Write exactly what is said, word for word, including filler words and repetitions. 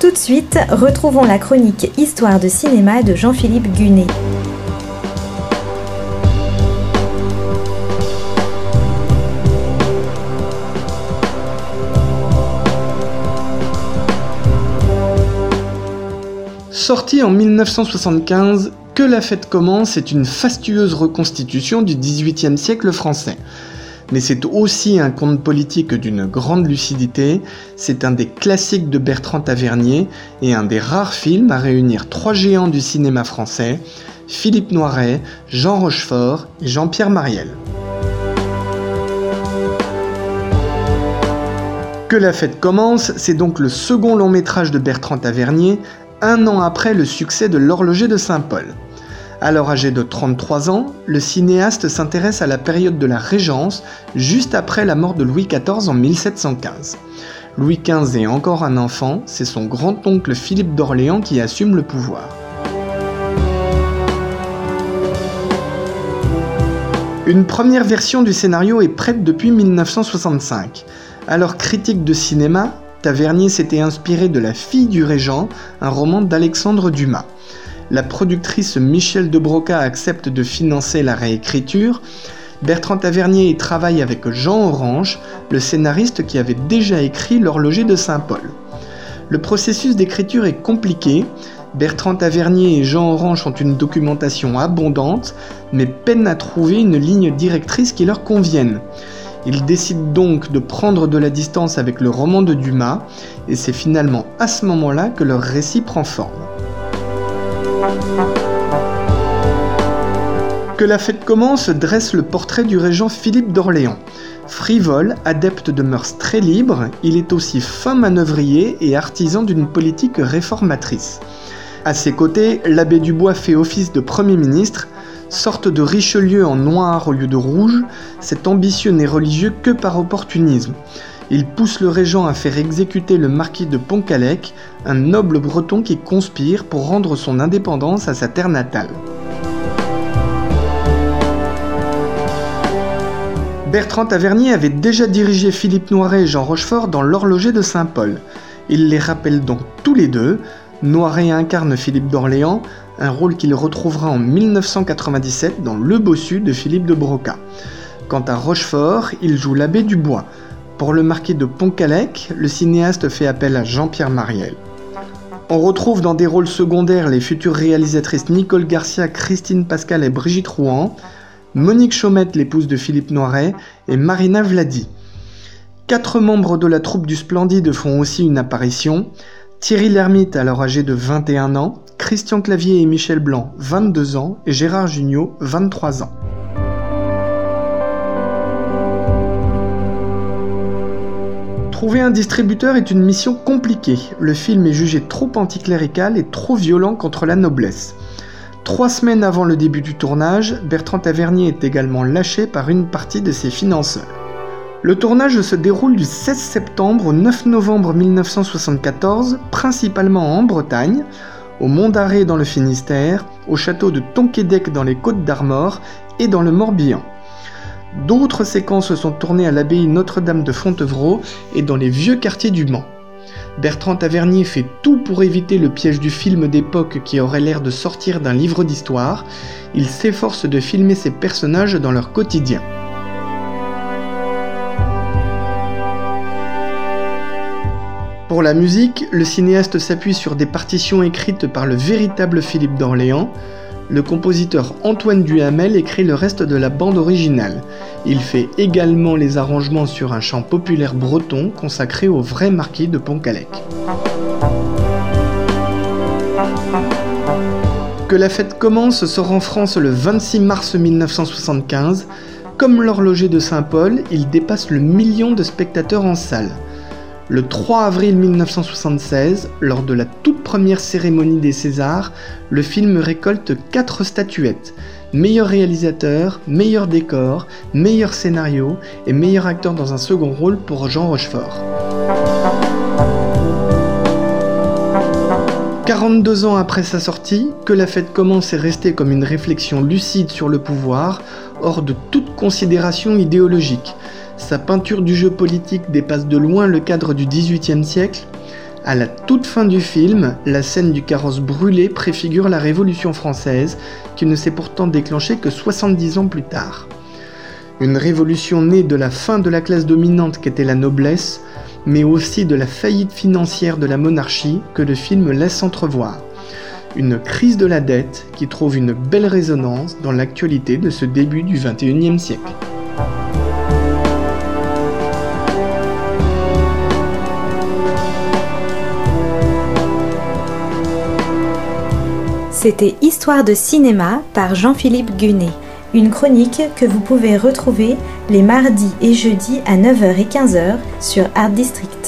Tout de suite, retrouvons la chronique Histoire de cinéma de Jean-Philippe Gunet. Sorti en mille neuf cent soixante-quinze, Que la fête commence est une fastueuse reconstitution du dix-huitième siècle français. Mais c'est aussi un conte politique d'une grande lucidité, c'est un des classiques de Bertrand Tavernier et un des rares films à réunir trois géants du cinéma français, Philippe Noiret, Jean Rochefort et Jean-Pierre Marielle. Que la fête commence, c'est donc le second long métrage de Bertrand Tavernier, un an après le succès de L'Horloger de Saint-Paul. Alors âgé de trente-trois ans, le cinéaste s'intéresse à la période de la Régence, juste après la mort de Louis quatorze en mille sept cent quinze. Louis quinze est encore un enfant, c'est son grand-oncle Philippe d'Orléans qui assume le pouvoir. Une première version du scénario est prête depuis mille neuf cent soixante-cinq. Alors critique de cinéma, Tavernier s'était inspiré de La fille du régent, un roman d'Alexandre Dumas. La productrice Michel de Broca accepte de financer la réécriture. Bertrand Tavernier y travaille avec Jean Orange, le scénariste qui avait déjà écrit L'Horloger de Saint-Paul. Le processus d'écriture est compliqué. Bertrand Tavernier et Jean Orange ont une documentation abondante, mais peinent à trouver une ligne directrice qui leur convienne. Ils décident donc de prendre de la distance avec le roman de Dumas, et c'est finalement à ce moment-là que leur récit prend forme. Que la fête commence dresse le portrait du régent Philippe d'Orléans. Frivole, adepte de mœurs très libres, il est aussi fin manœuvrier et artisan d'une politique réformatrice. À ses côtés, l'abbé Dubois fait office de Premier ministre. Sorte de Richelieu en noir au lieu de rouge, cet ambitieux n'est religieux que par opportunisme. Il pousse le régent à faire exécuter le marquis de Pontcallec, un noble breton qui conspire pour rendre son indépendance à sa terre natale. Bertrand Tavernier avait déjà dirigé Philippe Noiret et Jean Rochefort dans L'Horloger de Saint-Paul. Il les rappelle donc tous les deux. Noiret incarne Philippe d'Orléans, un rôle qu'il retrouvera en mille neuf cent quatre-vingt-dix-sept dans Le Bossu de Philippe de Broca. Quant à Rochefort, il joue l'abbé Dubois. Pour le marquis de Pontcallec, le cinéaste fait appel à Jean-Pierre Marielle. On retrouve dans des rôles secondaires les futures réalisatrices Nicole Garcia, Christine Pascal et Brigitte Rouen, Monique Chaumette, l'épouse de Philippe Noiret, et Marina Vladi. Quatre membres de la troupe du Splendide font aussi une apparition. Thierry Lhermitte, alors âgé de vingt et un ans, Christian Clavier et Michel Blanc, vingt-deux ans, et Gérard Jugnot, vingt-trois ans. Trouver un distributeur est une mission compliquée. Le film est jugé trop anticlérical et trop violent contre la noblesse. Trois semaines avant le début du tournage, Bertrand Tavernier est également lâché par une partie de ses financeurs. Le tournage se déroule du seize septembre au neuf novembre mille neuf cent soixante-quatorze, principalement en Bretagne, au Mont d'Arrée dans le Finistère, au château de Tonquédec dans les Côtes d'Armor et dans le Morbihan. D'autres séquences sont tournées à l'abbaye Notre-Dame de Fontevraud et dans les vieux quartiers du Mans. Bertrand Tavernier fait tout pour éviter le piège du film d'époque qui aurait l'air de sortir d'un livre d'histoire. Il s'efforce de filmer ses personnages dans leur quotidien. Pour la musique, le cinéaste s'appuie sur des partitions écrites par le véritable Philippe d'Orléans. Le compositeur Antoine Duhamel écrit le reste de la bande originale. Il fait également les arrangements sur un chant populaire breton consacré au vrai marquis de Pontcallec. Que la fête commence sort en France le vingt-six mars mille neuf cent soixante-quinze. Comme L'Horloger de Saint-Paul, il dépasse le million de spectateurs en salle. Le trois avril mille neuf cent soixante-seize, lors de la toute première cérémonie des Césars, le film récolte quatre statuettes. Meilleur réalisateur, meilleur décor, meilleur scénario et meilleur acteur dans un second rôle pour Jean Rochefort. quarante-deux ans après sa sortie, Que la fête commence est resté comme une réflexion lucide sur le pouvoir, hors de toute considération idéologique. Sa peinture du jeu politique dépasse de loin le cadre du dix-huitième siècle. À la toute fin du film, la scène du carrosse brûlé préfigure la Révolution française, qui ne s'est pourtant déclenchée que soixante-dix ans plus tard. Une révolution née de la fin de la classe dominante qu'était la noblesse, mais aussi de la faillite financière de la monarchie que le film laisse entrevoir. Une crise de la dette qui trouve une belle résonance dans l'actualité de ce début du vingt et unième siècle. C'était Histoire de cinéma par Jean-Philippe Gunet, une chronique que vous pouvez retrouver les mardis et jeudis à neuf heures et quinze heures sur Art District.